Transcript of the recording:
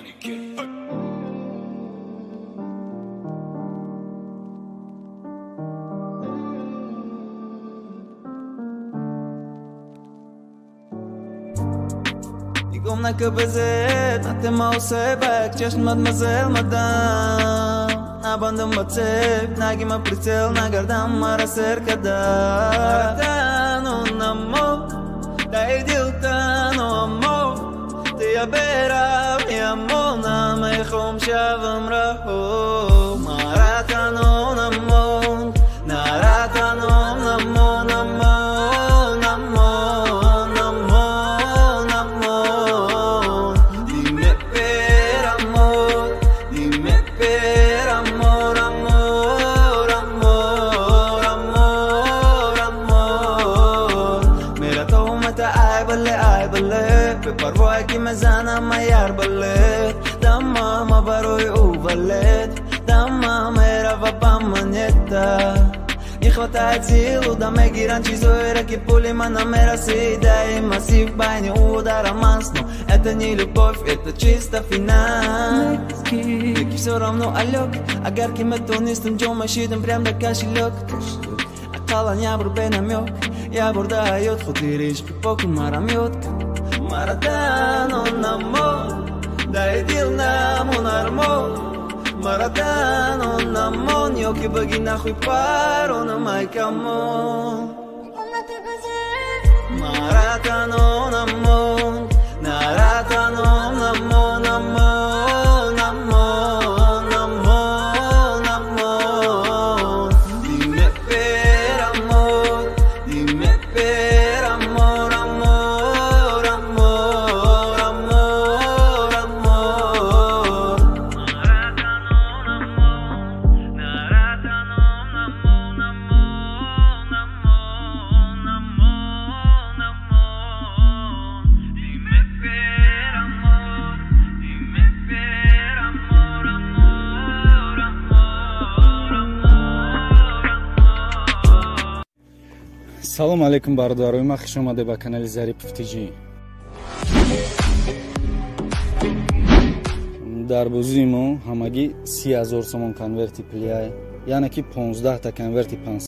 יגום נקה בזאת, אתם מה עושה בק, צ'שן מזל מדם נבנדם בצק, נגים הפריצל, נגרדם מרסר כדם נתנו נמו, די דילתנו עמו תהיה ברב, ימונה מחום שבם רחוב מרתנו נמון, נרתנו נמון נמון נמון נמון נמון dime per amor, dime per amor amor amor amor amor मेरा तो मत आए बल्ले בפרבוי כי מזנה מהר בלט דמם ברוי ובלט דמם מרב במנתה Ихватает силу, да мы гиранчи зоираки пули манамера съедаем массив байни удара масно Это не любовь, это чисто финал Таки все равно алек, агарки метонистым джо машидым прям до кошелек Акала нябр бе намек, ябр дает хоть и речь пипок марамет Маратано намон, дай дил нам унармон Маратано намон, ёки баги нахуй пару на май камон Маратано намон, наратано намон, намон, намон, намон, намон Dime per amor, dime per amor, amor, amor, amor, amor Салом алейкум бародарои ман, хуш омадед ба канали Зарипов ТЖ. дар бозии мо ҳамагӣ 30,000 сомон конверти пулия яъне ки 15 та конверти 500